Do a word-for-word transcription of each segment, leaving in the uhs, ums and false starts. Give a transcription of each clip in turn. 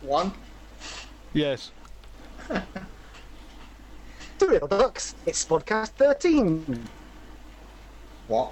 One. Yes. Two Little Ducks, it's podcast thirteen. What?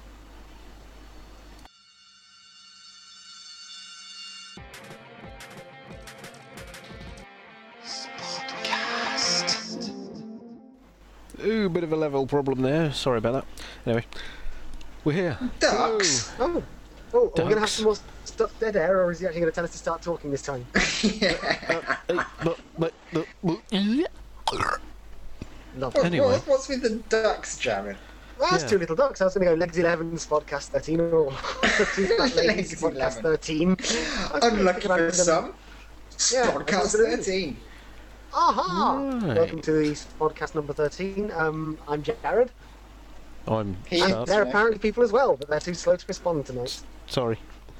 Ooh, bit of a level problem there. Sorry about that. Anyway, we're here. Ducks. Oh, oh, are we going to have Ducks. some more stuff dead air, or is he actually going to tell us to start talking this time? Yeah. Uh, but, but, but, but, yeah. Lovely. What- Anyway. what- what's with the ducks, Jared? Well, that's Yeah. Two Little Ducks. I was going to go Legs eleven's podcast thirteen, or Two Fat Ladies Legs podcast eleven. thirteen. Unlucky for some. Yeah, Podcast that's what it is. thirteen. Aha! Right. Welcome to the podcast number thirteen. Um, I'm Jared. I'm He- And Start. there are yeah. apparently people as well, but they're too slow to respond tonight. Sorry.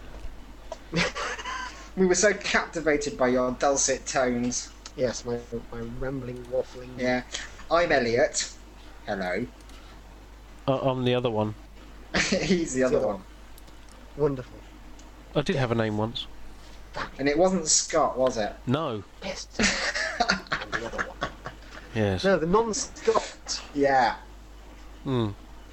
We were so captivated by your dulcet tones. Yes, my my rambling, waffling. Yeah. I'm Elliot. Hello. Uh, I'm the other one. He's the other other one. Wonderful. I did have a name once. And it wasn't Scott, was it? No. Pissed. And the other one. Yes. No, the non-Scott. Yeah. Hmm.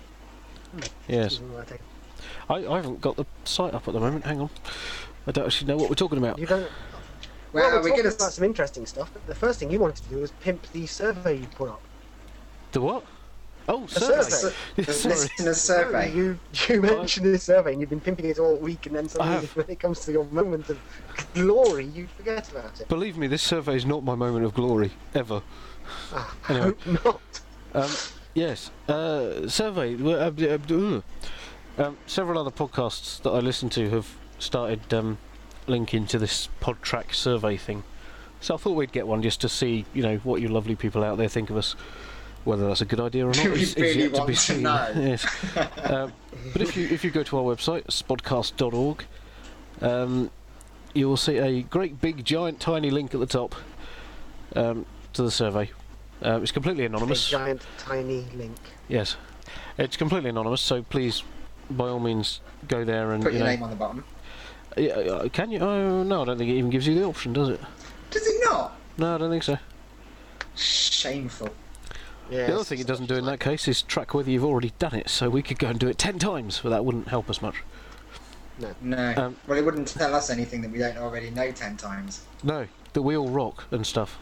Yes. Excuse me while I take- I, I haven't got the site up at the moment. Hang on. I don't actually know what we're talking about. You don't. Well, Well, we're we're talking gonna. about some interesting stuff. But the first thing you wanted to do was pimp the survey you put up. The what? Oh, A survey. survey. The Sorry. listener survey. You you mentioned this survey and you've been pimping it all week, and then suddenly have. when it comes to your moment of glory, you forget about it. Believe me, this survey is not my moment of glory ever. Ah, Anyway. hope not. Um, yes, uh, survey. well, uh, uh, uh, Um, several other podcasts that I listen to have started um, linking to this PodTrack survey thing. So I thought we'd get one just to see, you know, what you lovely people out there think of us. Whether that's a good idea or not Do we is, is really yet to want be to seen. know? Yes. um, but if you if you go to our website, spodcast dot org, um, you will see a great big giant tiny link at the top um, to the survey. Uh, it's completely A anonymous. giant, tiny link. Yes, it's completely anonymous. So please, by all means, go there and Put you your know. name on the bottom. Yeah, uh, can you? Oh no, I don't think it even gives you the option, does it? Does it not? No, I don't think so. Shameful. Yes. The other thing it doesn't do in that case is track whether you've already done it. So we could go and do it ten times, but that wouldn't help us much. No. Um, well, it wouldn't tell us anything that we don't already know ten times. No, that we all rock and stuff.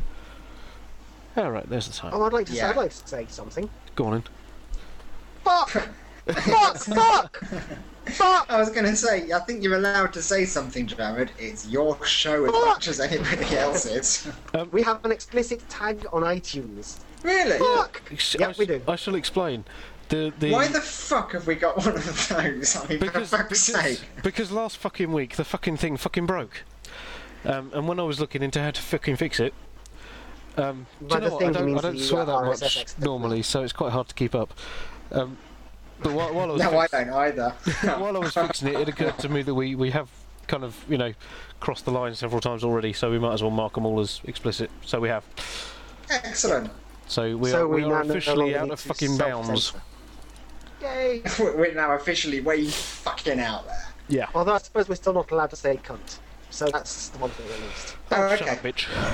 All right, there's the time. Oh, I'd like to. Say, Yeah. I'd like to say something. Go on in. Fuck! fuck! Fuck! Fuck! I was going to say, I think you're allowed to say something, Jared. It's your show as Fuck. much as anybody else's. We have an explicit tag on iTunes. Really? Fuck! Ex- Yep, I, we do. I shall explain. The the Why the fuck have we got one of those? I mean, because for fuck's because, sake. because last fucking week the fucking thing fucking broke, um, and when I was looking into how to fucking fix it, um, do By you know the what? thing, I he don't, I means don't the, swear uh, that R much S S extension. normally, so it's quite hard to keep up. Um, but while, while I was No, I fix- don't either. while I was fixing it, it occurred to me that we, we have kind of, you know, crossed the line several times already, so we might as well mark them all as explicit. So we have. Excellent. So we so are, we now are no officially longer out need of to fucking bounds. self-censor. Yay! We're now officially way fucking out there. Yeah. Although I suppose we're still not allowed to say cunt. So that's the one thing at least. Oh, Shut okay. up,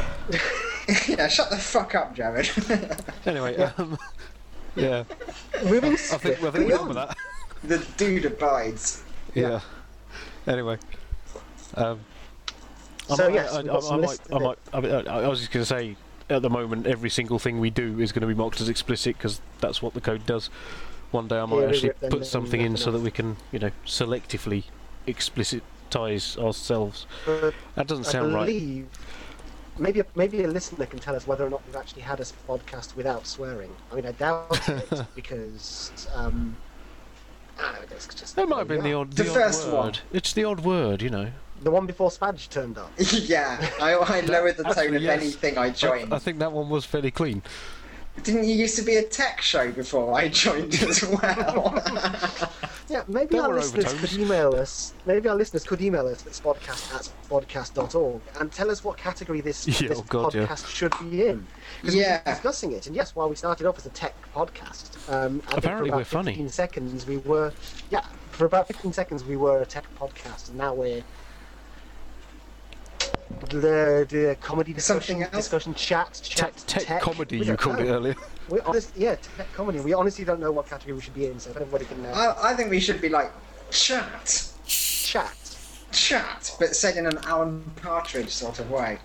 bitch. Yeah, shut the fuck up, Jared. Anyway, um, yeah. Moving I think, I think swiftly we're done on. with that. The dude abides. Yeah. Anyway. Um, I So might- yes, I, we've I, got I, some might, lists I might. I, mean, I, I was just going to say, at the moment, every single thing we do is going to be marked as explicit because that's what the code does. One day I might Yeah, we actually rip them put down something in enough. so that we can, you know, selectively explicitize ourselves. But That doesn't I sound right. believe maybe a, maybe a listener can tell us whether or not we've actually had a podcast without swearing. I mean, I doubt it because um, I don't know, it's just There might have been the odd, the The odd first word. one. It's the odd word, you know. the one before Spadge turned up. Yeah, I, I lowered the tone Actually, of yes. anything I joined. I, I think that one was fairly clean. Didn't you used to be a tech show before I joined as well? Yeah, maybe There our were listeners overtones. could email us. Maybe our listeners could email us at spodcast at spodcast dot org and tell us what category this, Yeah, this oh God, yeah. podcast should be in. Because Yeah. we were discussing it, and yes, while we started off as a tech podcast, um, I think Apparently for about we're funny. fifteen seconds we were, yeah, for about fifteen seconds we were a tech podcast, and now we're the, the comedy discussion, Something else? discussion chat, chat, Tech, tech comedy, We you don't called know. it earlier. We honest, yeah, tech comedy. We honestly don't know what category we should be in, so if anybody can uh, I, I think we should be like chat, chat. chat, but said in an Alan Partridge sort of way.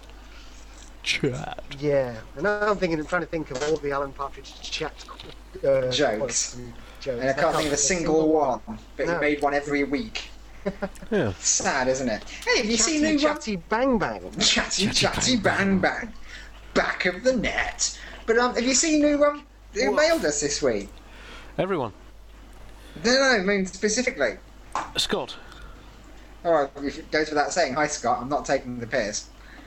Chat. Yeah, and now I'm thinking, I'm trying to think of all the Alan Partridge chat uh, Jokes. quotes and jokes. And I can't think of a single one, but No. he made one every week. Yeah. Sad, isn't it? Hey, have you Chatty, seen new one? chatty bang bang. Chatty, Chatty chatty, bang, bang. Back of the net. But um, have you seen new one? Who What? mailed us this week? Everyone. No, no, I mean specifically. Scott. Oh, it goes without saying. Hi, Scott. I'm not taking the piss.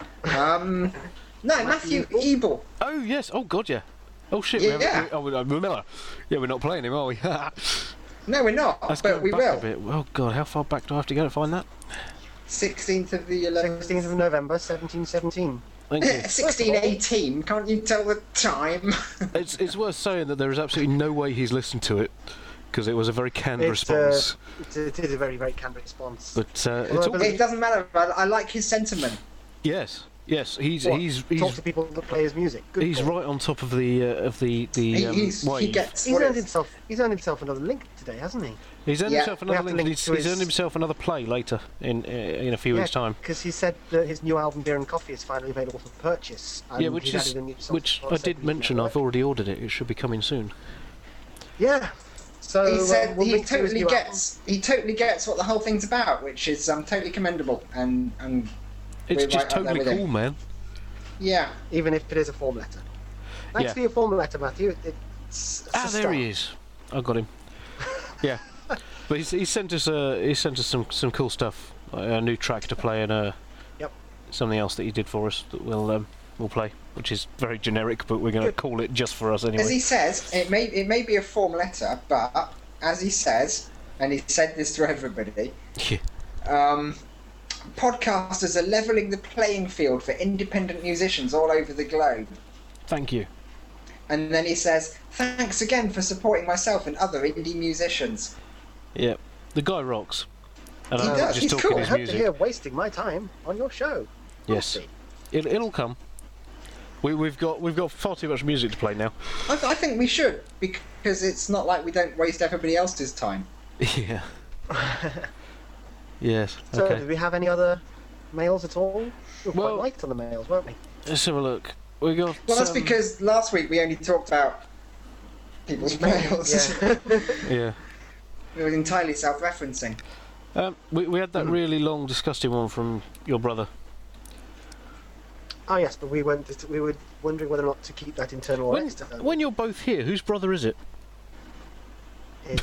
Um, no, Matthew Ebel. Oh, yes. Oh, God, yeah. Oh, shit. Yeah. We haven't, we, oh, we, uh, Miller. Yeah, we're not playing him, are we? No, we're not, Let's but go we back will. a bit. Oh, God, how far back do I have to go to find that? sixteenth of the eleventh. sixteenth of November, seventeen seventeen. Thank you. sixteen eighteen. Can't you tell the time? It's, it's worth saying that there is absolutely no way he's listened to it, because it was a very canned It's, uh, response. It, it is a very, very canned response. But uh, Well, it's I all, believe- It doesn't matter. I, I like his sentiment. yes, yes, he's What? he's Talk he's to people that play his music. Good he's call. right on top of the uh, of the the He, um, he's, he wave. gets He's what earned it's- himself. He's earned himself another link today, hasn't he? He's earned Yeah, himself we another have to link. link He's, to he's his- earned himself another play later in uh, in a few weeks' time. Because he said that his new album, Beer and Coffee, is finally available for purchase. And Yeah, which he's is added a new song which for I us did every mention. network. I've already ordered it. It should be coming soon. Yeah. So He uh, said we'll he link to his totally new gets he totally gets what the whole thing's about, which is um totally commendable and and It's We're just right up there totally with him. cool, man. yeah. album, even if it is a form letter. Thanks Yeah. for your form letter, Matthew. It, it's, it's Ah, a there start. he is. I got him. Yeah, but he's, he sent us uh, he sent us some some cool stuff. Like a new track to play and uh, Yep. something else that he did for us that we'll um, we'll play, which is very generic, but we're going to Good. call it just for us anyway. As he says, it may it may be a form letter, but as he says, and he said this to everybody, Yeah. um, podcasters are leveling the playing field for independent musicians all over the globe. Thank you. And then he says, "Thanks again for supporting myself and other indie musicians." Yeah, the guy rocks. And He I'm does, just he's talking cool. I his hope to music. hear wasting my time on your show. Yes, We'll see. it, it'll come. We, we've got we've got far too much music to play now. I, th- I think we should, because it's not like we don't waste everybody else's time. Yeah. Yes. So, Okay. do we have any other mails at all? We were Well- quite light on the mails, weren't we? Let's have a look. We got. Well, that's um, because last week we only talked about people's mails. Yeah. Yeah. It was entirely self-referencing. Um, we we had that really long, disgusting one from your brother. Oh yes, but we went. We were wondering whether or not to keep that internal or When, external. when you're both here, whose brother is it? Is-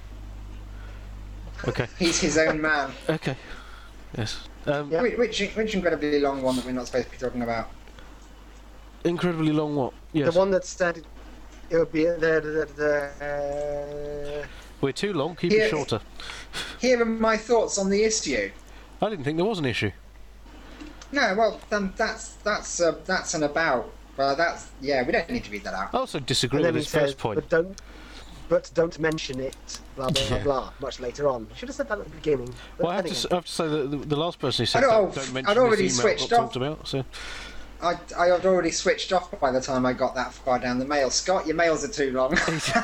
Okay. He's his own man. Okay. Yes. Um, Yeah. Which, which, which incredibly long one that we're not supposed to be talking about. Incredibly long what? Yes. The one that said it would be the the, the uh, We're too long. Keep Here- it shorter. Here are my thoughts on the issue. I didn't think there was an issue. No, well, then that's that's uh, that's an about. Well, that's yeah. We don't need to read that out. I also disagree and then with he his says, first point. but don't, but don't mention it. Blah blah Yeah. blah. blah much later on. Should have said that at the beginning. But Well, I have, then to, s- again, I have to say that the, the last person who said I'd don't, al- don't mention I'd already this email switched got off. talked about. So I I had already switched off by the time I got that far down the mail. Scott, your mails are too long.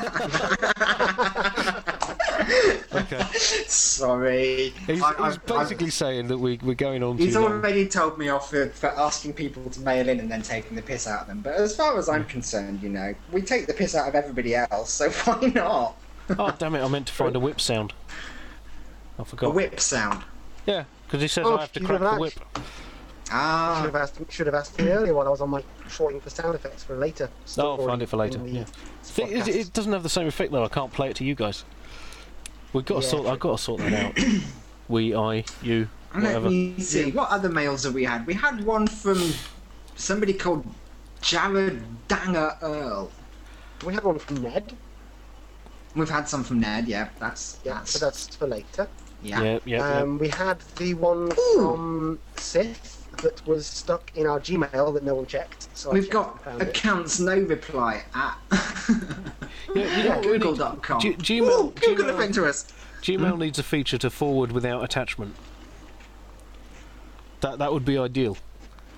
okay. Sorry. He's, I- he's I- basically saying that we we're going on He's too long. already told me off for, for asking people to mail in and then taking the piss out of them. But as far as I'm concerned, you know, we take the piss out of everybody else, so why not? Oh damn it! I meant to find a whip sound. I A forgot. whip sound. Yeah, because he says Oh, I have to you crack have the whip. should Ah. have asked. Should have asked me earlier while I was on my shorting for sound effects for later. Oh, I'll story find it for later. in the Yeah. Thing is, podcast. it doesn't have the same effect though. I can't play it to you guys. We've got to Yeah, sort. true. I've got to sort that out. We, I, you, Let whatever. me see. What other mails have we had? We had one from somebody called Jared Danger Earl. We had one from Ned. We've had some from Ned. Yeah, that's Yeah, that's but that's for later. yeah. Yeah, yeah, yeah. Um, we had the one Ooh. from Sith that was stuck in our Gmail that no one checked. So I We've checked got and found it. accounts no reply at Yeah, you know what we need- google dot com. G- Gmail, Ooh, Google Gmail, it to us. Gmail needs a feature to forward without attachment. That that would be ideal.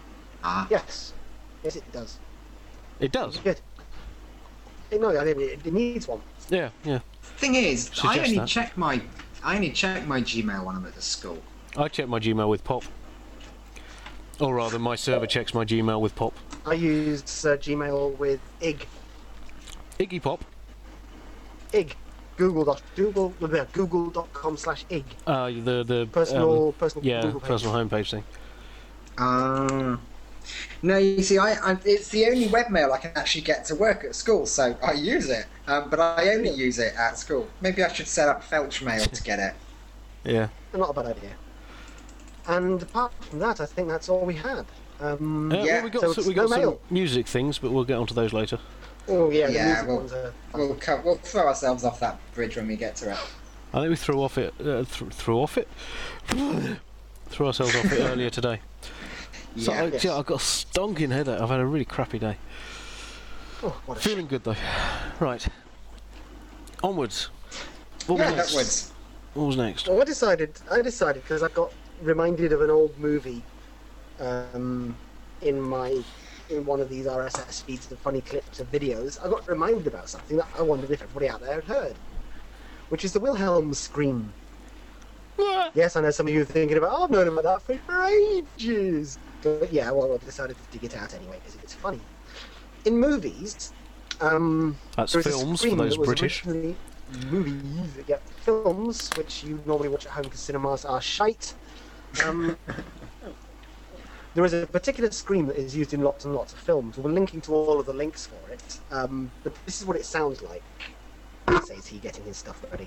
Ah. Yes. Yes, it does. It does. Good. It, no, I mean, it, it needs one. Yeah, yeah. Thing is, I Suggest only that. check my I only check my Gmail when I'm at the school. I check my Gmail with Pop. Or rather, my server checks my Gmail with Pop. I use uh, Gmail with I G. Iggy Pop. I G. Google dot Google Google dot com slash I G. Uh, the the Personal um, personal yeah Google page. personal homepage thing. Um, no, you see, I, I it's the only webmail I can actually get to work at school, so I use it. Um, but I only use it at school. Maybe I should set up Felchmail to get it. Yeah. Not a bad idea. And apart from that, I think that's all we had. Um, Uh, Yeah, well, we got so some, we it's got no some mail. music things, but we'll get onto those later. oh yeah, the Yeah, music well- ones are fun. We'll co- we'll throw ourselves off that bridge when we get to it. I think we threw off it. Uh, th- threw off it. threw ourselves off it earlier today. So Yeah. I, Yes. yeah, I've got a stonking headache. I've had a really crappy day. Oh, what a Feeling good though. Right. Onwards. What was Yeah, next? Upwards. What was next? Well, I decided. I decided because I got reminded of an old movie um, in my in one of these R S S feeds of funny clips of videos. I got reminded about something that I wondered if everybody out there had heard, which is the Wilhelm scream. Yes, I know some of you are thinking about. Oh, I've known about that for, for ages. But yeah, well, I decided to dig it out anyway because it's funny. In movies, um, That's there is a films for scream those that was British. originally- Movies, yeah, films, which you normally watch at home because cinemas are shite. Um, there is a particular scream that is used in lots and lots of films. We're linking to all of the links for it, um, but this is what it sounds like. Says he getting his stuff ready.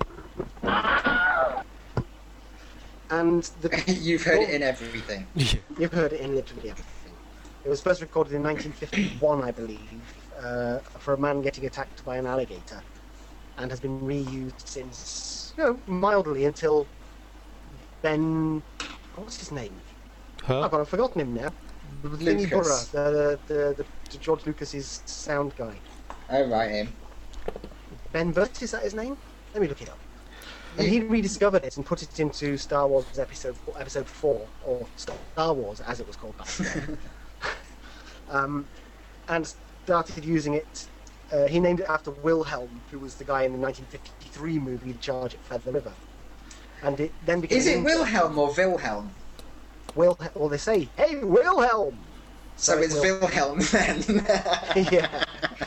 And the, You've heard it in everything. Yeah. you've heard it in literally everything. It was first recorded in nineteen fifty-one, I believe, uh, for a man getting attacked by an alligator, and has been reused since, you know, mildly until Ben. What's his name? Huh? Oh God, I've forgotten him now. Thingy Lucas. Burra, the, the, the, the George Lucas's sound guy. Oh, right, him. Ben Burt, is that his name? Let me look it up. And he rediscovered it and put it into Star Wars episode episode four, or Star Wars as it was called back then. um, and started using it. Uh, he named it after Wilhelm, who was the guy in the nineteen fifty-three movie The Charge at Feather River. And it then became. Is it Wilhelm or Wilhelm? Wilhelm? Well, they say, "Hey, Wilhelm." So it's Wil- Wilhelm then. yeah.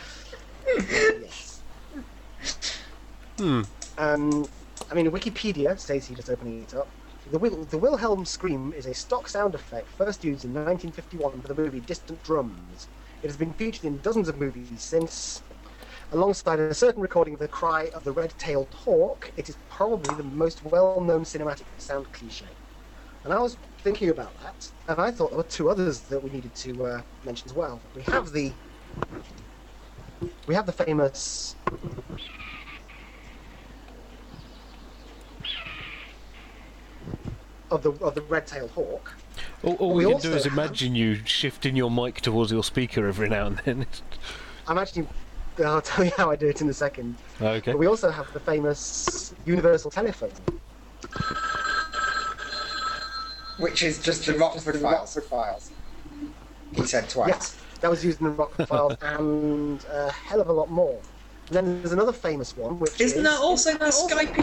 Yes. Hmm. Um, I mean, Wikipedia says he just opening it up. The, Wil- the Wilhelm scream is a stock sound effect first used in nineteen fifty-one for the movie Distant Drums. It has been featured in dozens of movies since. Alongside a certain recording of the cry of the red-tailed hawk, it is probably the most well-known cinematic sound cliche. And I was thinking about that, and I thought there were two others that we needed to uh, mention as well. We have the we have the famous of the of the red-tailed hawk. All, all We we, can also do is have- imagine you shifting your mic towards your speaker every now and then. I'm actually I'll tell you how I do it in a second. Okay. But we also have the famous universal telephone. Which is just the Rockford Files. Files. He said twice. Yes, that was used in the Rockford Files and a hell of a lot more. And then there's another famous one, which Isn't is... that also that Skypey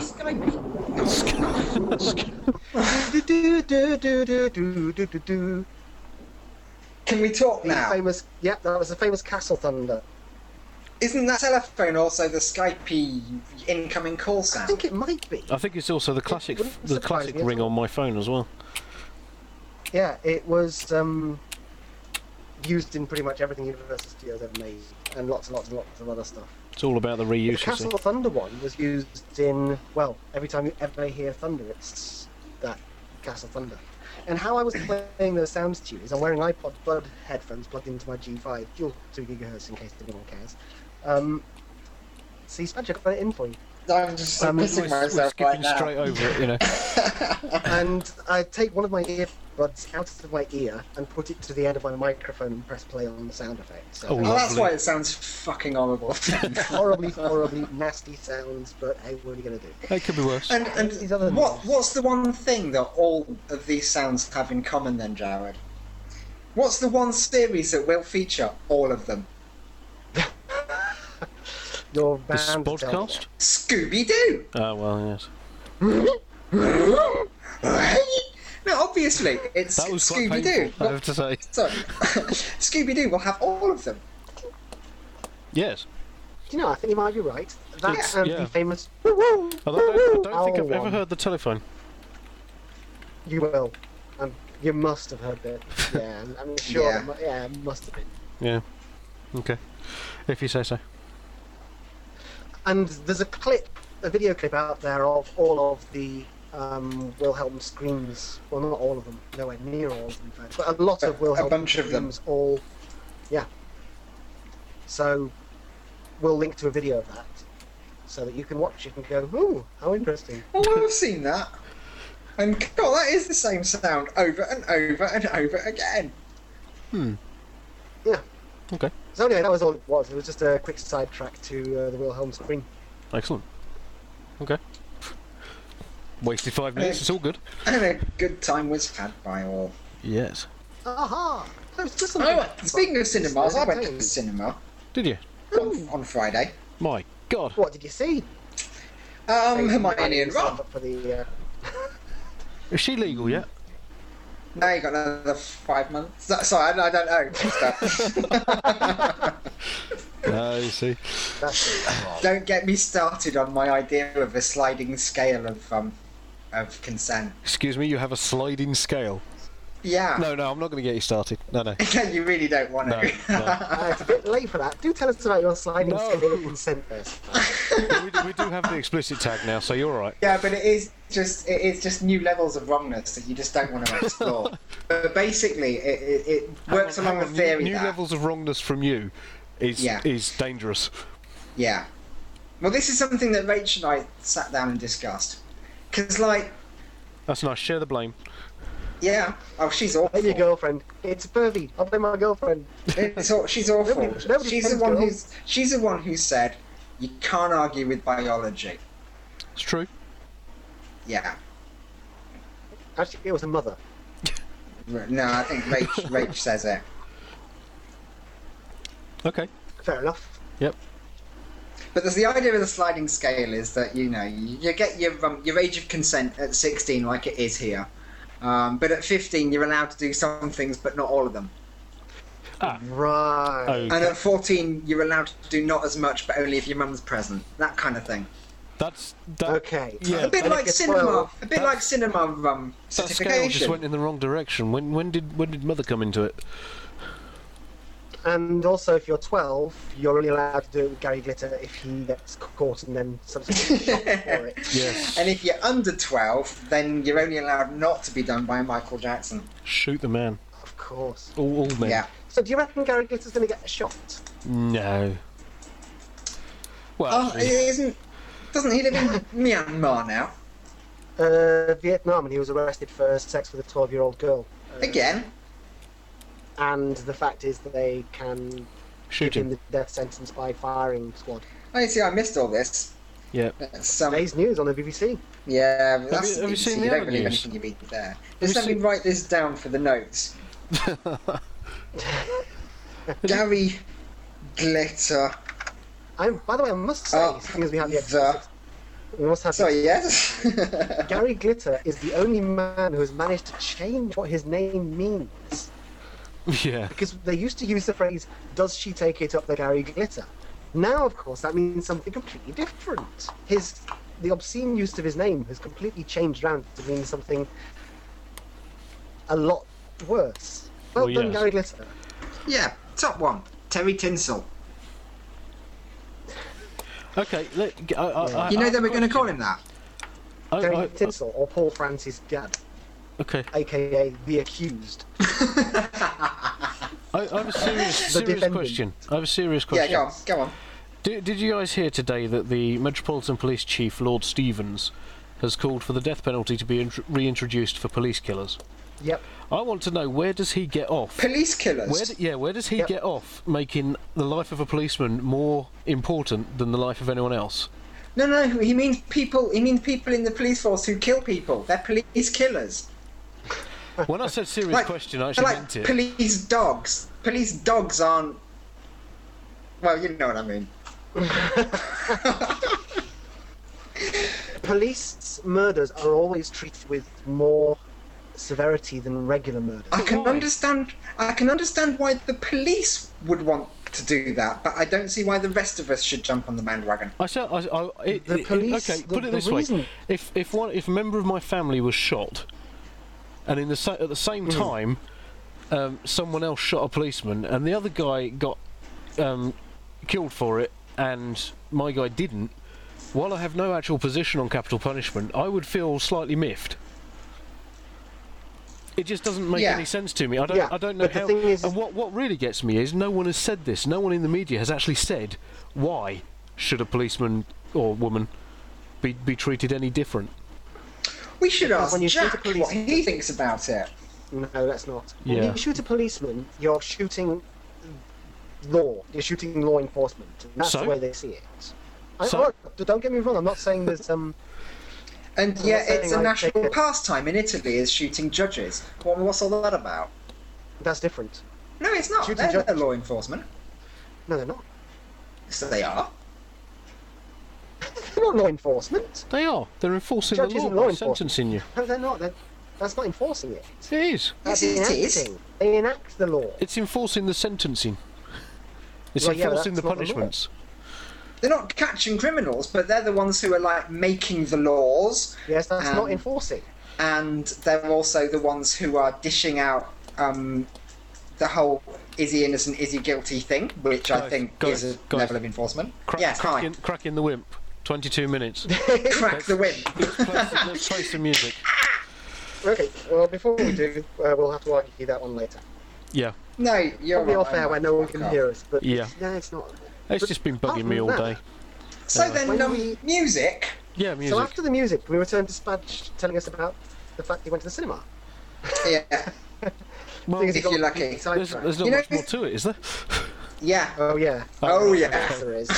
Skypey? do, do, do, do, do, do, do, do, do. Can we talk The now? famous... Yep, that was the famous Castle Thunder. Isn't that telephone also the Skypey incoming call I sound? think it might be. I think it's also the classic, wouldn't the surprise classic me at ring all. on my phone as well. Yeah, it was um, used in pretty much everything Universal Studios ever made, and lots and lots and lots of other stuff. It's all about the The reuse. You see. Castle Thunder one was used in, well, every time you ever hear thunder, it's that Castle Thunder. And how I was playing those sounds to you is I'm wearing iPod Bud headphones plugged into my G five, dual two gigahertz in case anyone cares. Um, see, Spadge, I've got it in for you. I'm just Um, missing We're, we're myself skipping right now. straight over it, you know. And I take one of my earbuds out of my ear and put it to the end of my microphone and press play on the sound effect. So Oh, Oh, that's Lovely. why it sounds fucking horrible. horribly, horribly nasty sounds, but hey, what are you going to do? It could be worse. and and These other what ones. what's the one thing that all of these sounds have in common then, Jared? What's the one series that will feature all of them? You're The bound to tell me Spodcast? Scooby-Doo! Oh, well, Right? No, obviously, it's that was quite Scooby-Doo. painful, I have to say. Sorry. Scooby-Doo will have all of them. Yes. that. Do you know, I think you might be right. That It's- and yeah. the famous... Although I don't, I don't think I've Owl ever one. heard the telephone. You will. Um, you must have heard that. Yeah, I'm- I'm sure. Yeah. Yeah, mu- yeah it must have been. Yeah. Okay. If you say so. And there's a clip, a video clip out there of all of the um, Wilhelm screams. Well, not all of them, nowhere near all of them, in fact, but a lot of A- a Wilhelm bunch of them. screams. All, yeah. So we'll link to a video of that, so that you can watch it and go, "Ooh, how interesting!" Oh, well, I've seen that. And God, that is the same sound over and over and over again. Hmm. Yeah. Okay. So anyway, that was all it was. It was just a quick sidetrack to uh, the Wilhelm scream. Excellent. Okay. Wasted five minutes, it's all good. And a good time was had by all. Yes. Aha! There's just Oh, something. speaking of cinemas, I went to the entertaining. cinema Did you? on, on Friday. My God. What did you see? Um, Hermione and Yourself Ron. up for the. Uh, Is she legal yet? Now you got another five months. No, sorry, I, I don't know. Ah, you see. that's it. Don't get me started on my idea of a sliding scale of um of consent. Excuse me, you have a sliding scale. Yeah. No, no, I'm not going to get you started. No, no. You really don't want No, to. no. Uh, it's a bit late for that. Do tell us about your sliding No. scale of consent first. we, do- we do have the explicit tag now, so you're alright. Yeah, but it is just it is just new levels of wrongness that you just don't want to explore. But basically, it, it, it works Hang on, along hang the on, theory New, new that levels of wrongness from you is Yeah. is dangerous. yeah. Well, this is something that Rach and I sat down and discussed. Because, like, That's nice. Share the blame. yeah, oh, she's awful. Hey, your girlfriend. It's pervy. I'll blame my girlfriend. It's aw- she's awful. Nobody- nobody she's the blames one girls. who's she's the one who said you can't argue with biology. It's true. Yeah. Actually, it was a mother. No, I think Rach, Rach says it. Okay. Fair enough. Yep. But there's the idea of the sliding scale is that you know you, you get your um, your age of consent at sixteen, like it is here, um, but at fifteen you're allowed to do some things, but not all of them. Ah. Right. Oh, And at fourteen you're allowed to do not as much, but only if your mum's present. That kind of thing. that's that. Okay. Yeah. A bit And if like you're cinema. twelve, A bit that- like cinema um, That scale just certification. went in the wrong direction. When when did when did mother come into it? And also, if you're twelve, you're only allowed to do it with Gary Glitter if he gets caught and then subsequently shot for it. Yes. And if you're under twelve, then you're only allowed not to be done by Michael Jackson. Shoot the man. Of course. All, all men. Yeah. So, do you reckon Gary Glitter's going to get a shot? No. Well, Oh, actually, isn't? Doesn't he live in Myanmar now? Uh, Vietnam, and he was arrested for sex with a twelve-year-old girl. Uh, Again? And the fact is that they can shoot give him him. the death sentence by firing squad. I see. I missed all this. Yeah. That's, um, Today's news on the B B C. yeah, but that's you- have you B B C, seen the you don't other believe news? anything you read there. you Just let me seen- write this down for the notes. Gary Glitter. I'm, by the way, I must say, Oh, seeing as we have the, the- episode, we must have Sorry, yes. Gary Glitter is the only man who has managed to change what his name means. Yeah. Because they used to use the phrase, does she take it up the Gary Glitter? Now, of course, that means something completely different. His, the obscene use of his name has completely changed around to mean something a lot worse. Well, Well, done, yes. Gary Glitter. Yeah, top one. Terry Tinsel. Okay. Let, I, I, I, You know I- they were going to call him that. I, Terry I, Tinsel, or Paul Francis Gadd, okay. aka the accused. I, I have a serious, The serious defendant. question. I have a serious Yeah, question. go on, go on. Did, did you guys hear today that the Metropolitan Police Chief, Lord Stevens, has called for the death penalty to be int- reintroduced for police killers? Yep. I want to know, where does he get off? Police killers. Where d- yeah, where does he Yep. get off making the life of a policeman more important than the life of anyone else? No, no, he means people. He means people in the police force who kill people. They're police killers. When I said serious Like- question, I They're actually like meant it. police dogs. Police dogs aren't. Well, you know what I mean. Police murders are always treated with more severity than regular murders. I can why? understand. I can understand why the police would want to do that, but I don't see why the rest of us should jump on the bandwagon. I said, I, I, it, The it- police- okay, the- put it the this reason- way: if if one if a member of my family was shot, and in the sa- at the same Hmm. time, um, someone else shot a policeman, and the other guy got um, killed for it, and my guy didn't. While I have no actual position on capital punishment, I would feel slightly miffed. It just doesn't make Yeah. any sense to me. I don't. Yeah, I don't know but the how. thing is- and what what really gets me is no one has said this. No one in the media has actually said why should a policeman or woman be be treated any different. We should Because ask when you shoot a Jack police- what he thinks about it. No, that's not. When Yeah. you shoot a policeman, you're shooting law. You're shooting law enforcement. And that's So? the way they see it. I, So? look, don't get me wrong. I'm not saying there's um. And I'm yeah, not saying it's a I national take it- pastime in Italy is shooting judges. What, what's all that about? That's different. No, it's not. Shooting They're, judges. they're law enforcement. No, they're not. So they are. They're not law enforcement. They are. They're enforcing Judges the law and law by enforcement. sentencing you. No, they're not. They're, that's not enforcing it. It is. That's Yes, it is. enacting. They enact the law. It's enforcing the sentencing. It's Well, yeah, enforcing the that's not the law. punishments. They're not catching criminals, but they're the ones who are like making the laws, Yes, that's not Um, enforcing. and they're also the ones who are dishing out um, the whole "is he innocent, is he guilty" thing, which I Guys, think guys, is a guys. level of enforcement. Crack, yeah, crack, fine. in, crack in the wimp. Twenty-two minutes. Crack the whip. Let's play, some, let's play some music. Okay. Well, before we do, uh, we'll have to argue that one later. Yeah. No, you're Probably right. off air where no one Fuck can off. hear us. But Yeah. no, it's not. It's But just been apart bugging from me all that- day. So then, When um, we- music. Yeah, music. So after the music, we returned to Spadge telling us about the fact he went to the cinema. Yeah, well, Thing is, he if got you're lucky. there's, sidetracked. there's not You know- much more to it, is there? yeah. Oh yeah. Oh Yes, yeah. there is.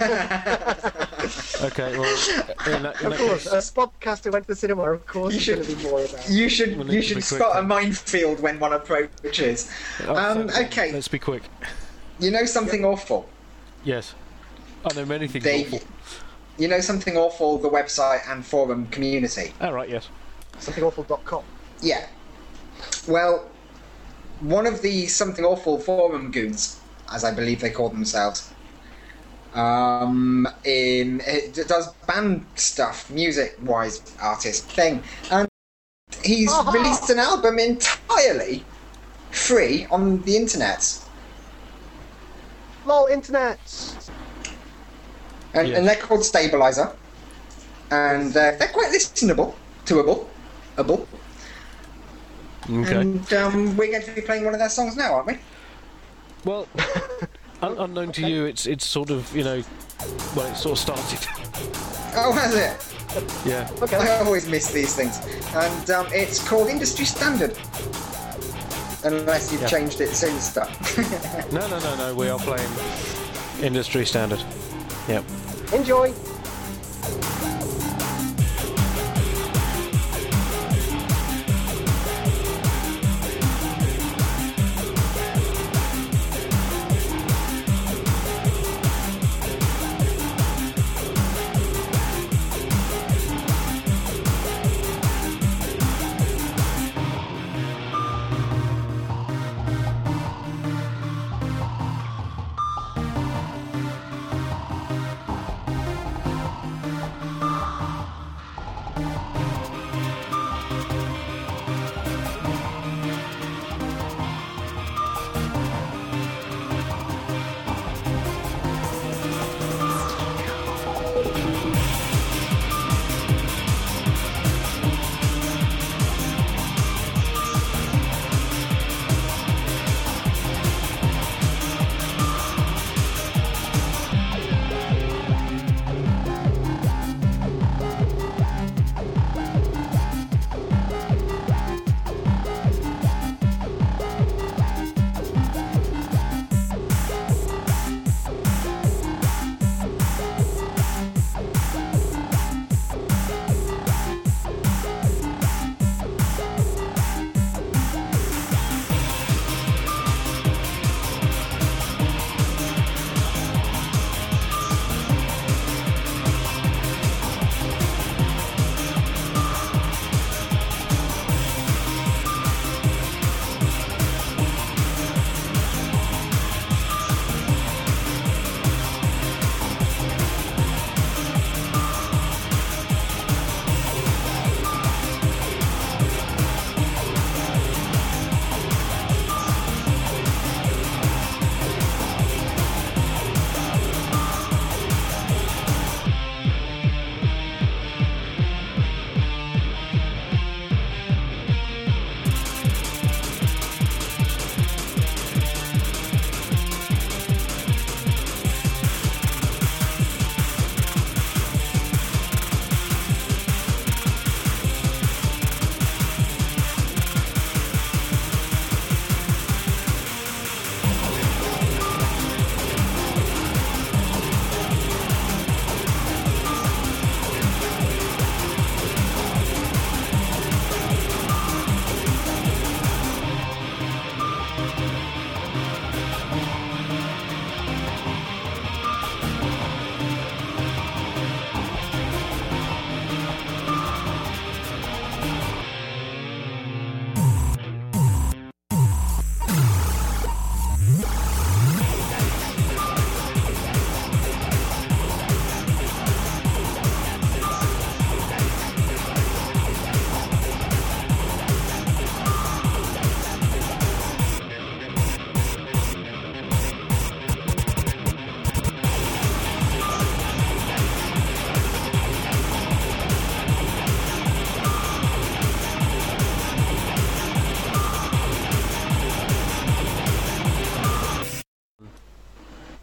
Okay, well, in that, in Of that course, case, a Spodcaster went to the cinema. Of course, You there's should- going to be more about. You should We'll need you to should be quick spot a then. minefield when one approaches. oh, Um, so, okay, Let's be quick. you know something awful. Yes. I know many things They, awful. you know something awful. The website and forum community. All right, yes. something awful dot com. Yeah. Well, one of the something awful forum goons, as I believe they call themselves, um, in it d- does band stuff, music-wise, artist thing, and he's Aha! released an album entirely free on the internet, Lol, internet. and, Yes. and they're called Stabilizer, and uh, they're quite listenable, toable, able, Okay. and um, we're going to be playing one of their songs now, aren't we? Well, un- unknown to you, it's it's sort of, you know, well, it sort of started. Oh, has it? Yeah. Okay. I always miss these things. And um, it's called Industry Standard. Unless you've Yeah. changed it since that. No, no, no, no. We are playing industry standard. Yep. Enjoy.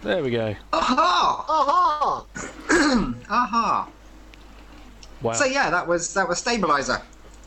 There we go. Aha! Aha! Aha! Wow. So yeah, that was that was Stabilizer,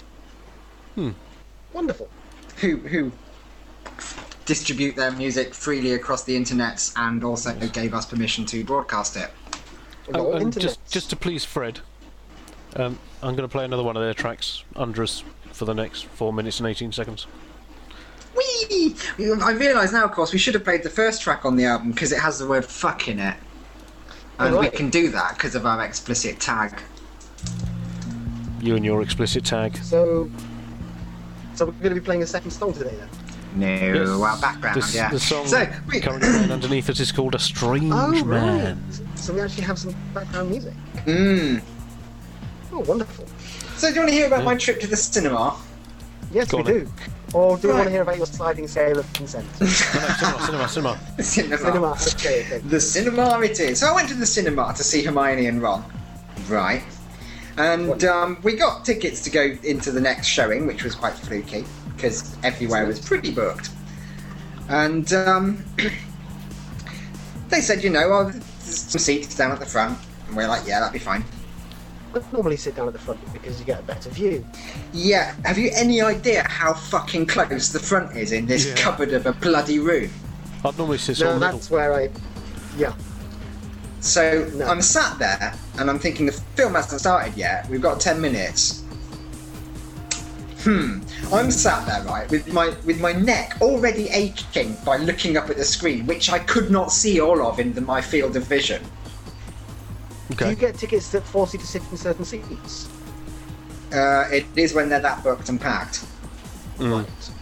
Wonderful. who who distribute their music freely across the internet and also gave us permission to broadcast it. Oh, and Internet. just just to please Fred, um, I'm going to play another one of their tracks under us for the next four minutes and eighteen seconds. Whee! I realise now, of course, we should have played the first track on the album because it has the word "fuck" in it, and Right. we can do that because of our explicit tag. You and your explicit tag. So, so we're going to be playing a second song today then. No, Yes. our background, This- yeah. The song So, we, currently playing underneath us is called "A Strange Oh, Man." right. So we actually have some background music. mm. Oh, wonderful. So, do you want to hear about Yeah. my trip to the cinema? Yes, Go we on then. do. Or do we Right. want to hear about your sliding scale of consent? No, no, cinema, cinema, cinema. The cinema. Cinema. Okay, okay. The cinema it is. So I went to the cinema to see Hermione and Ron. Right. And um, we got tickets to go into the next showing, which was quite fluky, because everywhere was pretty booked. And um, they said, you know, oh, there's some seats down at the front. And we're like, yeah, that'd be fine. I normally sit down at the front because you get a better view. Yeah, have you any idea how fucking close the front is in this Yeah. cupboard of a bloody room? I'd normally sit No, on the middle. that's where I. Yeah. So No. I'm sat there and I'm thinking the film hasn't started yet. We've got ten minutes. Hmm. I'm sat there, right, with my with my neck already aching by looking up at the screen, which I could not see all of in the, my field of vision. Do you Okay. get tickets that force you to sit in certain seats? Uh, it is when they're that booked and packed. Mm.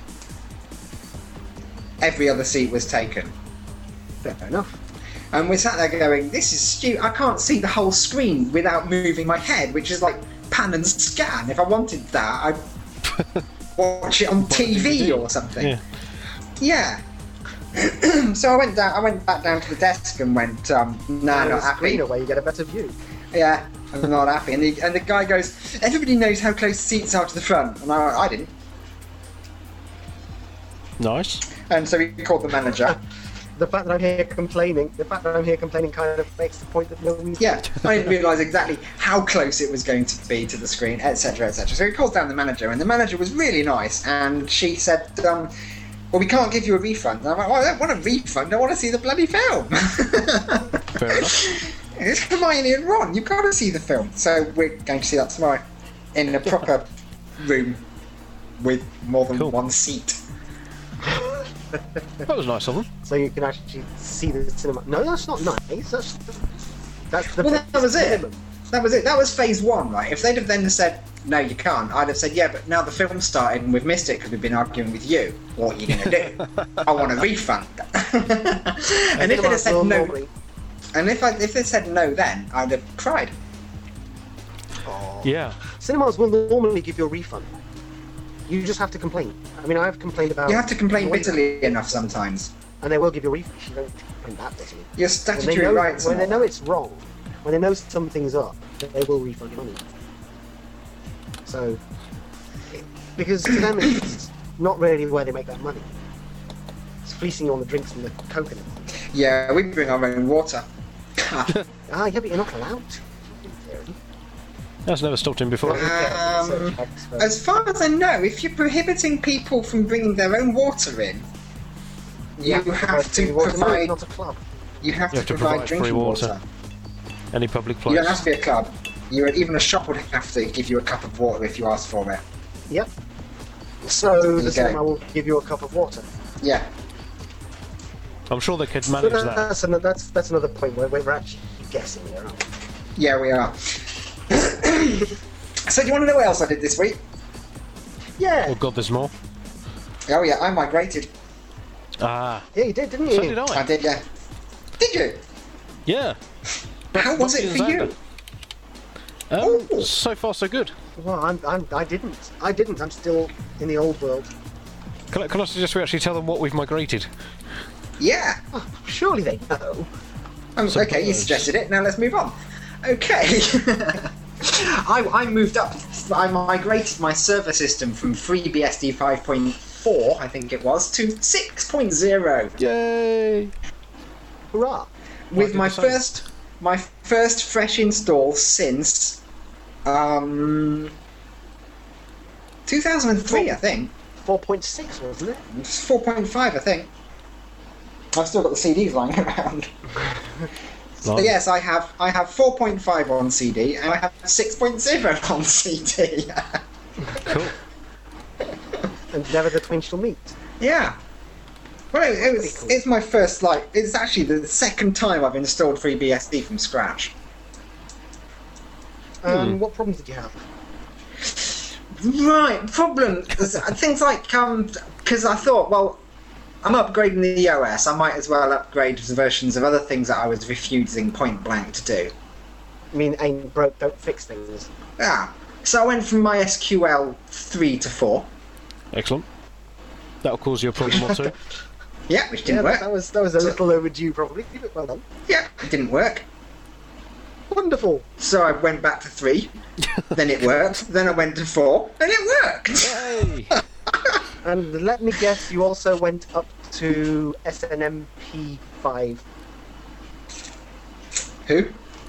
Every other seat was taken. Fair enough. And we're sat there going, this is stupid. I can't see the whole screen without moving my head, which is like pan and scan. If I wanted that, I'd watch it on T V or something. Yeah. Yeah. So I went down. I went back down to the desk and went, um, "Nah, And not the happy." screener where you get a better view. Yeah, I'm not happy. And the, and the guy goes, "Everybody knows how close the seats are to the front," and I, went, I didn't. Nice. And so he called the manager. The fact that I'm here complaining, the fact that I'm here complaining kind of makes the point that nobody's. Yeah, I didn't realise exactly how close it was going to be to the screen, et cetera, et cetera. So he calls down the manager, and the manager was really nice, and she said, um, "Well, we can't give you a refund." And I'm like, "Well, I don't want a refund. I want to see the bloody film." Fair enough. It's Hermione and Ron. You've got to see the film. So we're going to see that tomorrow in a proper room with more than Cool. one seat. That was nice of them. So you can actually see the cinema. No, that's not nice. That's that's the. Well, that was it. minimum. That was it. That was phase one, right? If they'd have then said, "No, you can't," I'd have said, "Yeah, but now the film's started and we've missed it because we've been arguing with you. What are you going to do?" "I want a refund." And if they'd have said Well, no, normally- and if I, if they said no, then I'd have cried. Yeah. Cinemas will normally give you a refund. You just have to complain. I mean, I've complained about. You have to complain the way- bitterly enough sometimes. and they will give you a refund. You don't complain that bitterly. Your When they statutory know, rights. when and they all know that. it's wrong, when they know something's up, they will refund your money. So, because to them it's not really where they make that money. It's fleecing you on the drinks and the coconut. Yeah, we bring our own water. Ah, yeah, but you're not allowed to, in theory. That's never stopped him before. Um, So checks for- As far as I know, if you're prohibiting people from bringing their own water in, you Yeah, have to water, no, provide. not a club. You have You to have to provide provide free drinking water. water. Any public You place. don't have to be a club. You even a shop would have to give you a cup of water if you ask for it. Yep. So the Okay. cinema will give you a cup of water. Yeah. I'm sure they could So manage that. that's, another, that's that's another point where we're actually guessing there, aren't we? Yeah, we are. So do you want to know what else I did this week? Yeah. Oh god, there's more. Oh yeah, I migrated. Ah, Yeah, you did, didn't you? so did I. I did, yeah. Did you? Yeah. How was Bucky it and for you? Xander. Um, Ooh. so far so good. Well, I'm, I'm, I didn't. I didn't. I'm still in the old world. Can I, can I suggest we actually tell them what we've migrated? Yeah. Oh, surely they know. Um, Some okay, you birds. suggested it. Now let's move on. Okay. I, I moved up. I migrated my server system from FreeBSD five point four, I think it was, to six point oh. Yay! Hurrah! with did my the same. first my first fresh install since um two thousand three, I think. four point six, wasn't it? It's four point five, I think. I've still got the C Ds lying around. So Blimey. yes, I have I have four point five on C D and I have six point zero on C D. Cool. And never the twain shall meet. Yeah. Well, it, it was, cool. it's my first, like, it's actually the second time I've installed FreeBSD from scratch. Um, Hmm. What problems did you have? Right, problem. Things like, um, because I thought, well, I'm upgrading the O S, I might as well upgrade the versions of other things that I was refusing point blank to do. I mean, ain't broke, don't fix things. Yeah. So I went from MySQL three to four. Excellent. That'll cause you a problem or two. Yeah, which Yeah, didn't that, work. that was that was a little overdue, probably. But well done. Yeah, it didn't work. Wonderful. So I went back to three, then it worked, then I went to four, and it worked! Hey! And let me guess, you also went up to S N M P five. Who?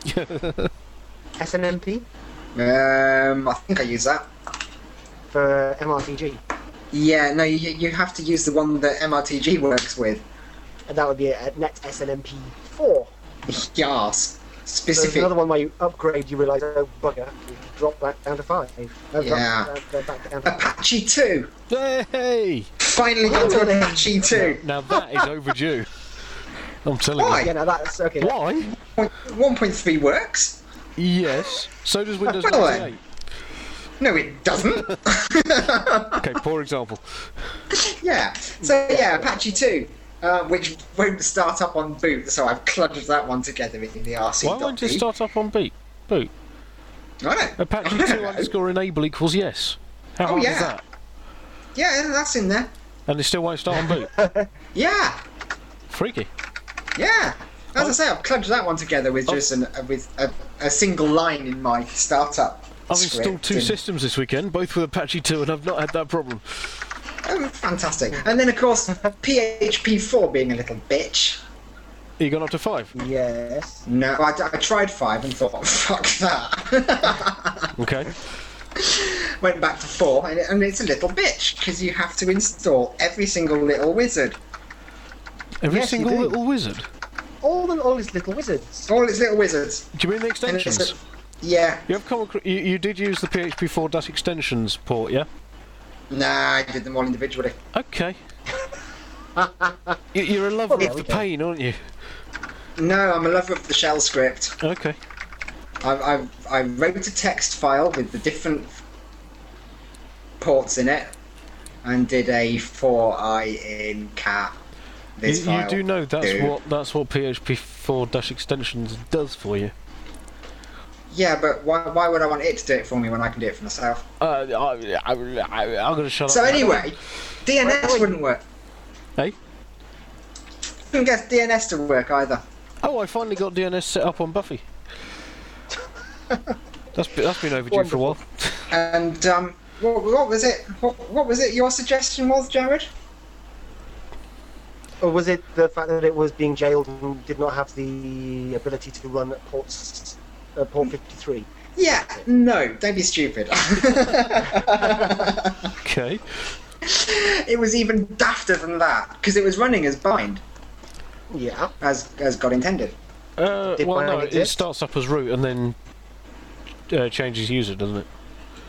S N M P Um, I think I use that. for M R T G. Yeah, no, you, you have to use the one that M R T G works with. And that would be a Net S N M P four. Yes. So there's Specific. another one where you upgrade, you realise, oh bugger, you drop back down to five. Oh, Yeah. Drop, uh, back down to Apache two! Hey! Finally got to Really? Apache two! Now that is overdue. I'm telling Why? Yeah, no, that's okay. you. Why? one point three works? Yes. So does Windows Well then. ninety-eight. No, it doesn't. Okay, poor example. Yeah. So yeah, Apache two, uh, which won't start up on boot. So I've clutched that one together in the R C. Why won't it start up on boot? Boot. I know. Apache I don't two know. underscore enable equals yes. How Oh, hard yeah. is that? Yeah, that's in there. And it still won't start on boot. Yeah. Freaky. Yeah. As Oh. I say, I've clutched that one together with just an, uh, with a, a single line in my startup. I've script installed two and- systems this weekend, both with Apache two, and I've not had that problem. Oh, fantastic. And then, of course, P H P four being a little bitch. You gone up to five? Yes. No, I, I tried five and thought, oh, fuck that. Okay. Went back to four, and, it, and it's a little bitch because you have to install every single little wizard. Every Yes, you single do. little wizard. All the all these little wizards. All its little wizards. Do you mean the And it's extensions? a, yeah. You have come acro- you, you did use the P H P four dash extensions port, yeah? Nah, I did them all individually. Okay. You- You're a lover Well, of the okay. pain, aren't you? No, I'm a lover of the shell script. Okay. I, I, I wrote a text file with the different ports in it and did a for I in cat. You, This you file. do know that's do. what that's what P H P four dash extensions does for you. Yeah, but why, why would I want it to do it for me when I can do it for myself? Uh, I, I, I, I'm gonna shut So up. anyway, D N S Wait, wait. wouldn't work. Hey? Couldn't get D N S to work either. Oh, I finally got D N S set up on Buffy. That's been, that's been overdue for a while. And um, what, what was it? What, what was it? Your suggestion was, Jared? Or was it the fact that it was being jailed and did not have the ability to run at ports, uh, port fifty-three? Yeah. No, don't be stupid. Okay. It was even dafter than that because it was running as bind, Yeah. as as God intended. Uh, Did well, mine no, it exist? starts up as root and then uh, changes user, doesn't it?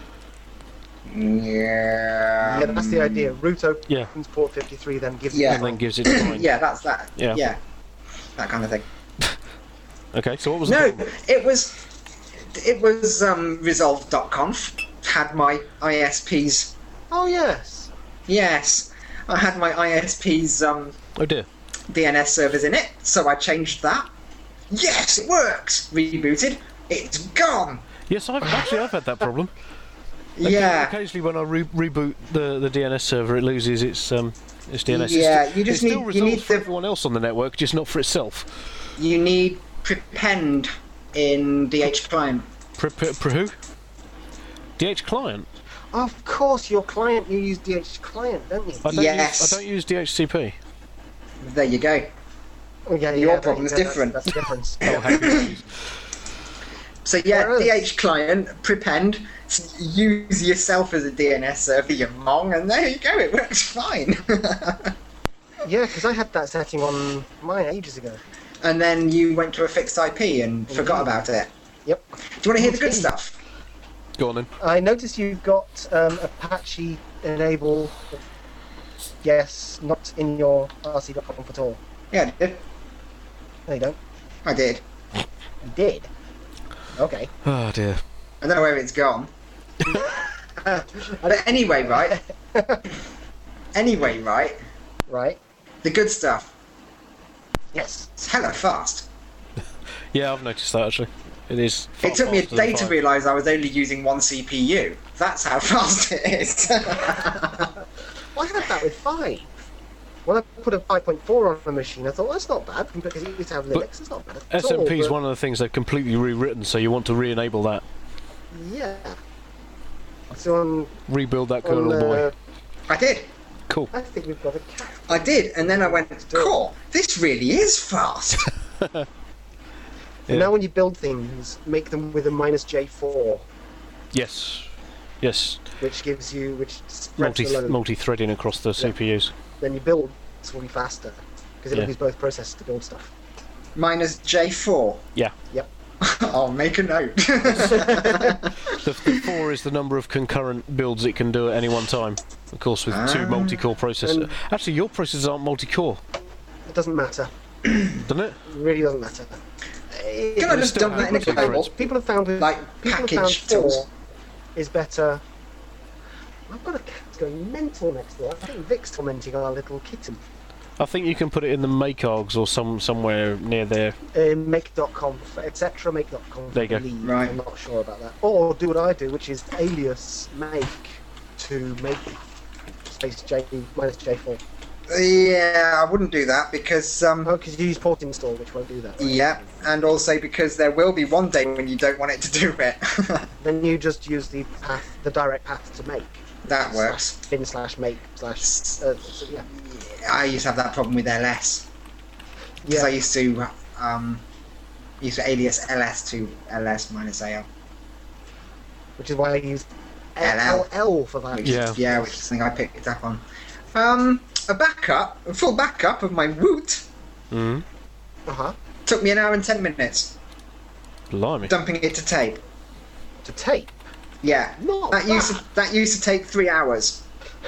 Yeah. Yeah, that's the idea. Root opens Yeah. port fifty-three, then gives Yeah. it And then gives it to mine. Yeah, that's that. Yeah. Yeah. That kind of thing. Okay, so what was No, the problem? it was it was um, resolve dot conf had my I S Ps. Oh yes. Yes, I had my I S Ps um, Oh dear. D N S servers in it, so I changed that. Yes, it works. Rebooted. It's gone. Yes, I've actually I've had that problem. Yeah. Occasionally, when I re- reboot the, the D N S server, it loses its um its D N S. Yeah, It's- you just it still need- you resolves need for the- everyone else on the network, just not for itself. You need prepend in D H client. Pre, pre, pre who? D H client. Of course, your client, you use D H client, don't you? I don't Yes. use I don't use D H C P. There you go. Oh, yeah, Your yeah, problem's that- different. That's, that's the difference. Oh, happy days. So yeah, Whereas- D H client, prepend, s- use yourself as a D N S server, you mong, and there you go, it works fine. Yeah, because I had that setting on mine ages ago. And then you went to a fixed I P and forgot about it. Yep. Do you want to hear the good stuff? Go on then. I noticed you've got um, Apache enable. Yes, not in your R C dot com at all. Yeah, I did. No, you don't. I did. You did. Okay. Oh dear. I don't know where it's gone. But anyway, right? Anyway, right? Right. The good stuff. Yes. It's hella fast. Yeah, I've noticed that actually. It is. far It took me a faster than day to five. realise I was only using one C P U. That's how fast it is. Well, I had that with five. When I put a five point four on the machine, I thought, that's not bad, because it used to have Linux, But it's not bad at S M P is all, one of the things they've completely rewritten, so you want to re-enable that, but- Yeah. So on, rebuild that on kernel, uh, boy. I did. Cool. I think we've got a cat. I did. And then I went, cool, this really is fast. Yeah. And now when you build things, make them with a minus J four, Yes. Yes. which gives you, which spreads Multi the load. multi-threading across the C P Us. Then you build this will be faster, because it'll Yeah. use both processors to build stuff. Minus J four. Yeah. Yep. I'll make a note. The, the four is the number of concurrent builds it can do at any one time. Of course, with two Ah. multi-core processors. And- Actually, your processors aren't multi-core, It doesn't matter. doesn't it? It really doesn't matter. It- Can I But just still dump that in a have cable? People have found it. Like people have found package four tools. is better. I've got a cat going mental next door. I think Vic's tormenting our little kitten. I think you can put it in the make args or some somewhere near there. Uh, make dot com, et cetera. Make dot com. There you go. believe. Right. I'm not sure about that. Or do what I do, which is alias make to make space J minus J four. Yeah, I wouldn't do that because, um, Oh, because you use port install, which won't do that. Right? yeah, and also because there will be one day when you don't want it to do it. Then you just use the path, the direct path to make. That works. Slash bin slash make slash. Uh, so, yeah. I used to have that problem with L S. Because I Yeah. used to um, used to alias L S to L S minus A L. Which is why I use L L L. L for that. Which Yeah. is, yeah, which is something I picked up on. Um, a backup, a full backup of my root Mm. Uh huh. took me an hour and ten minutes. Blimey. Dumping it to tape. To tape. Yeah. Not That used to, bad. that used to take three hours.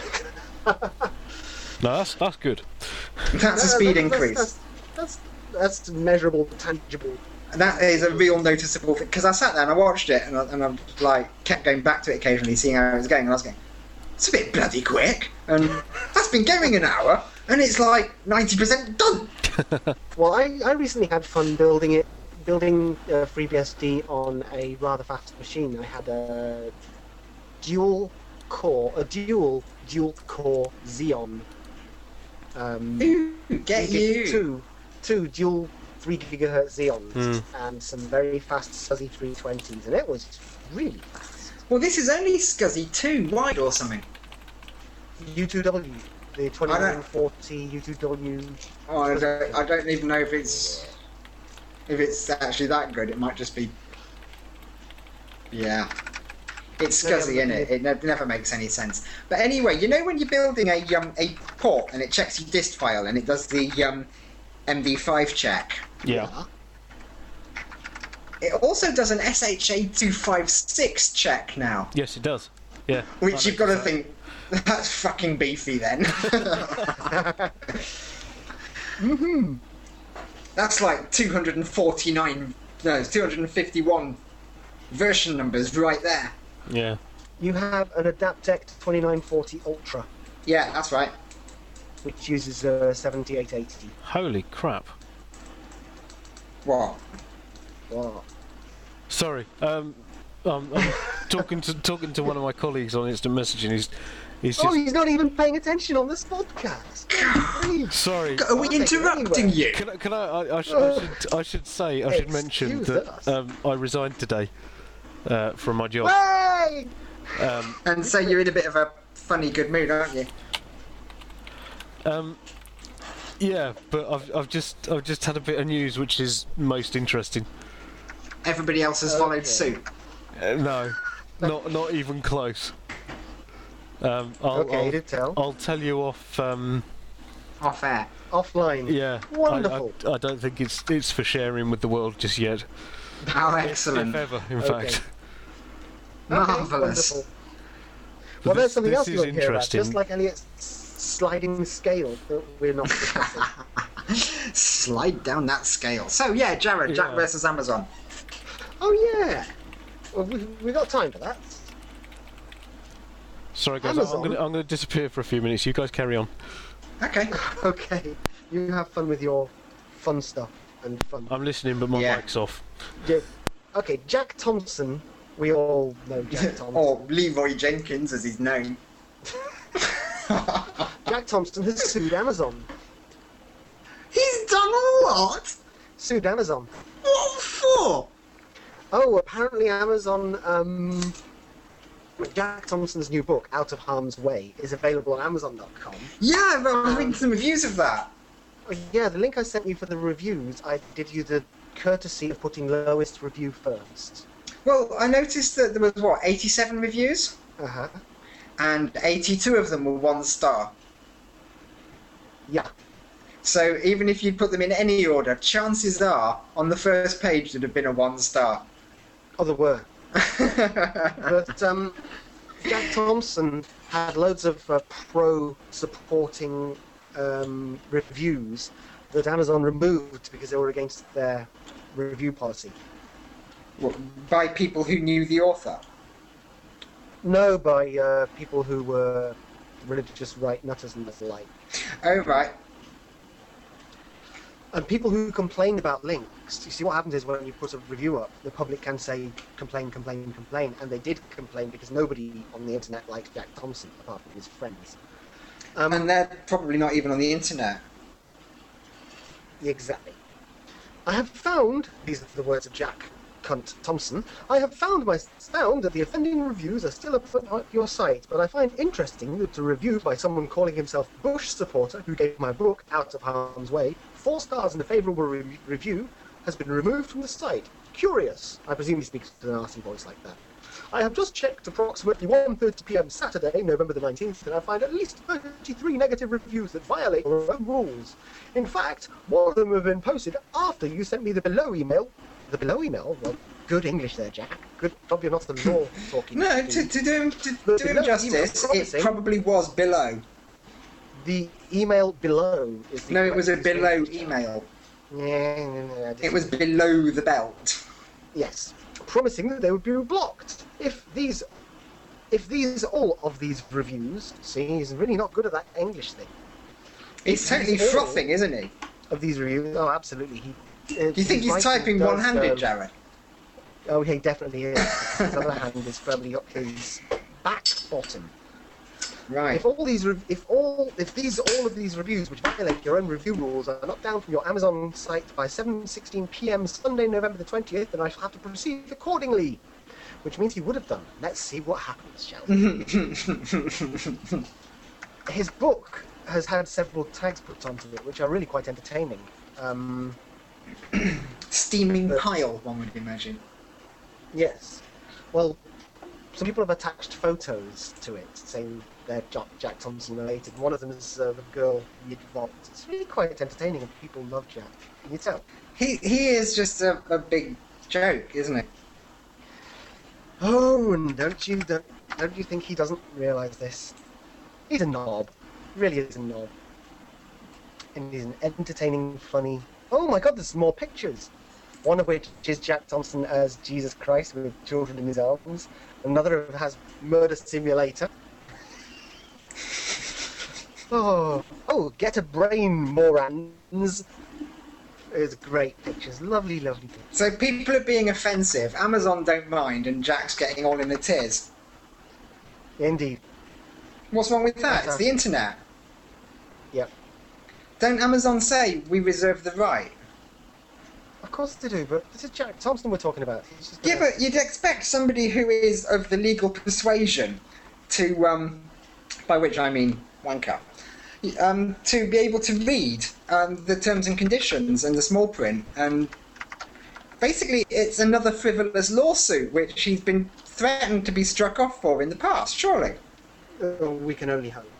No, that's that's good. That's a No, speed that's- increase. That's, that's, that's, that's measurable, tangible. That is a real noticeable thing because I sat there and I watched it and I, and I like kept going back to it occasionally, seeing how it was going, and I was going, "It's a bit bloody quick," and that's been going an hour, and it's like ninety percent done. Well, I, I recently had fun building it, building uh, FreeBSD on a rather fast machine. I had a dual core, a dual dual core Xeon. Um, Ooh, get three gig- you. Two, two dual three gigahertz Xeons Mm. and some very fast SCSI three twenties, and it was really fast. Well, this is only SCSI two wide or something. U two W, the twenty-nine forty U two W. Oh, I don't, I don't even know if it's if it's actually that good. It might just be. Yeah. It's No, yeah, SCSI, in it. It ne- never makes any sense. But anyway, you know when you're building a um a port and it checks your dist file and it does the um M D five check. Yeah. It also does an S H A two fifty-six check now, Yes, it does. Yeah. which I you've got to noticed think that's fucking beefy then. hmm That's like two hundred forty-nine, no, it's two hundred fifty-one version numbers right there. that. Yeah. You have an Adaptec twenty-nine forty Ultra, Yeah, that's right. which uses uh, seventy-eight eighty. Holy crap. What? Wow. Sorry. Um, I'm, I'm talking to talking to one of my colleagues on instant messaging. He's he's just Oh, he's not even paying attention on this podcast. Please. sorry. Are we I'll take it interrupting anyway. you? Can I, can I, I, I, should, I should I should say I should mention Excuse that us. um, I resigned today uh, from my job. Hey! Um, And so you're in a bit of a funny good mood, aren't you? um, Yeah, but I've I've just I've just had a bit of news which is most interesting. Everybody else has Okay. followed suit. Uh, no, not not even close. Um, I'll, Okay, I'll, you did tell. I'll tell you off. Um, Off air. Offline. yeah, I- Wonderful. I, I don't think it's it's for sharing with the world just yet. Oh, If excellent. ever, in Okay. fact. Marvellous. Wonderful. But Well, there's this- something this else you is want to hear about, interesting. just like Elliot's sliding scale that we're not discussing. Slide down that scale. So, yeah, Jared, Jack Yeah. versus Amazon. Oh yeah. Well, we we got time for that. Sorry, guys, I'm Amazon? going to I'm going to disappear for a few minutes. You guys carry on. Okay. Okay. You have fun with your fun stuff and fun. I'm listening, but my Yeah. mic's off. Ja- Okay, Jack Thompson. We all know Jack Thompson. Or Leroy Jenkins, as he's known. Jack Thompson has sued Amazon. He's done what? Sued Amazon. What for? Oh, apparently Amazon. Um, Jack Thompson's new book, Out of Harm's Way, is available on Amazon dot com. Yeah, but I'm reading some reviews of that. Oh, yeah, the link I sent you for the reviews, I did you the courtesy of putting lowest review first. Well, I noticed that there was, what, eighty-seven reviews? Uh huh. And eighty-two of them were one star. Yeah. So even if you put them in any order, chances are, on the first page, there'd have been a one star. Oh, there were. But um, Jack Thompson had loads of uh, pro-supporting um, reviews that Amazon removed because they were against their review policy. What, by people who knew the author. No, by uh, people who were religious right nutters and the like. Oh, right. And people who complain about links, you see what happens is when you put a review up, the public can say complain, complain, complain, and they did complain because nobody on the internet likes Jack Thompson apart from his friends. Um, And they're probably not even on the internet. Exactly. I have found, these are the words of Jack Cunt Thompson, I have found my found that the offending reviews are still up on your site, but I find interesting that a review by someone calling himself Bush supporter, who gave my book, Out of Harm's Way, four stars and a favourable re- review, has been removed from the site. Curious. I presume he speaks with a nasty voice like that. I have just checked approximately one thirty p m Saturday, November the nineteenth, and I find at least thirty-three negative reviews that violate your own rules. In fact, one of them have been posted after you sent me the below email. The below email? Well, good English there, Jack. Good job you're not the law talking. No, to, to do him, to The do him below justice, email it promising- probably was below. The email below is the No, it was a correct below description. email. Yeah, no, no, I It was disagree. below the belt. Yes, promising that they would be blocked if these, if these all of these reviews. See, he's really not good at that English thing. He's totally all- frothing, isn't he? Of these reviews, oh, absolutely. He. Uh, Do you think he's writing typing does, one-handed, um, Jared? Oh, he definitely is. His other hand is firmly up his back bottom. Right. If all these, rev- if all, if these, all of these reviews which violate your own review rules are knocked down from your Amazon site by seven sixteen p m Sunday, November the twentieth, then I shall have to proceed accordingly. Which means he would have done. Let's see what happens, shall we? His book has had several tags put onto it, which are really quite entertaining. Um, Steaming But- pile, one would imagine. yes. Well, some people have attached photos to it, saying they're Jack, Jack Thompson related. One of them is uh, the girl Yidvolt. It's really quite entertaining, and people love Jack. Can you tell? He he is just a, a big joke, isn't he? Oh, and don't you don't, don't you think he doesn't realise this? He's a knob. Really is a knob. And he's an entertaining, funny. Oh my God! There's more pictures. One of which is Jack Thompson as Jesus Christ with children in his arms. Another has Murder Simulator. Oh, oh! Get a brain, morons. It's great pictures. Lovely, lovely pictures. So people are being offensive. Amazon don't mind, and Jack's getting all in a tiz. Indeed. What's wrong with that? It's the internet. Yep. Don't Amazon say we reserve the right? Of course they do, but this is Jack Thompson we're talking about. He's just Yeah, gonna- but you'd expect somebody who is of the legal persuasion to, um, by which I mean wanker, um, to be able to read um, the terms and conditions and the small print. And basically, it's another frivolous lawsuit which he's been threatened to be struck off for in the past, surely. Uh, we can only hope.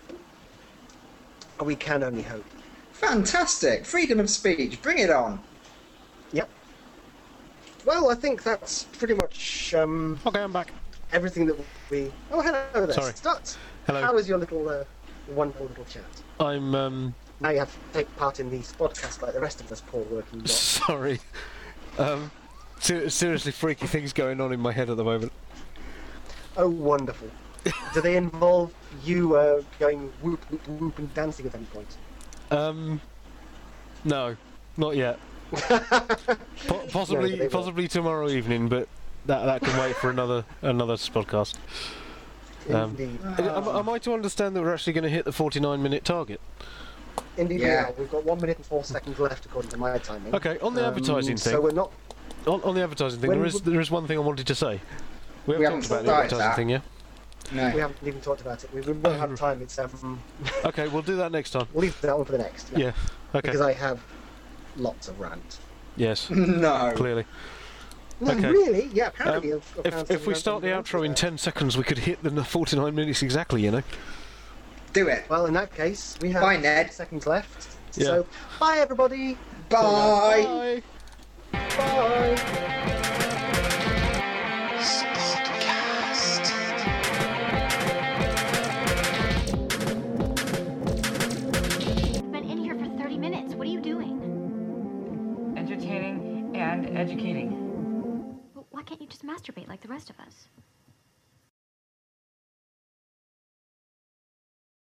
We can only hope. Fantastic. Freedom of speech. Bring it on. Yep. Well, I think that's pretty much um, Okay, I'm back. everything that we... Oh, hello there. Sorry. Start. Hello. How was your little, uh, wonderful little chat? I'm um Now you have to take part in the podcast like the rest of us poor working lot. sorry. Um, ser- seriously freaky things going on in my head at the moment. Oh, wonderful. Do they involve you uh, going whoop, whoop, whoop and dancing at any point? Um, no, not yet. Po- possibly, No, they will. possibly tomorrow evening, but that that can wait for another another podcast. Um, Indeed. Am, am I to understand that we're actually going to hit the forty-nine minute target? Indeed, Yeah. we are. We've got one minute and four seconds left according to my timing. Okay, on the Um, advertising thing. So we're not... On, on the advertising thing, When there is would- there is one thing I wanted to say. We We haven't haven't talked about the started advertising that. thing, yeah? No. We haven't even talked about it. We we won't have time. It's um. Okay, we'll do that next time. We'll leave that one for the next. Yeah. Okay. Because I have lots of rant. Yes. No. Clearly. No, Okay. really? Yeah, apparently. Um, I've- I've found If if some we rant start on the rant outro in there. ten seconds, we could hit the forty-nine minutes exactly. You know. Do it. Well, in that case, we have Bye, Ned. seconds left. Yeah. So, bye everybody. Bye. Bye. Bye. I've been in here for thirty minutes. What are you doing? Entertaining and educating. Well, why can't you just masturbate like the rest of us?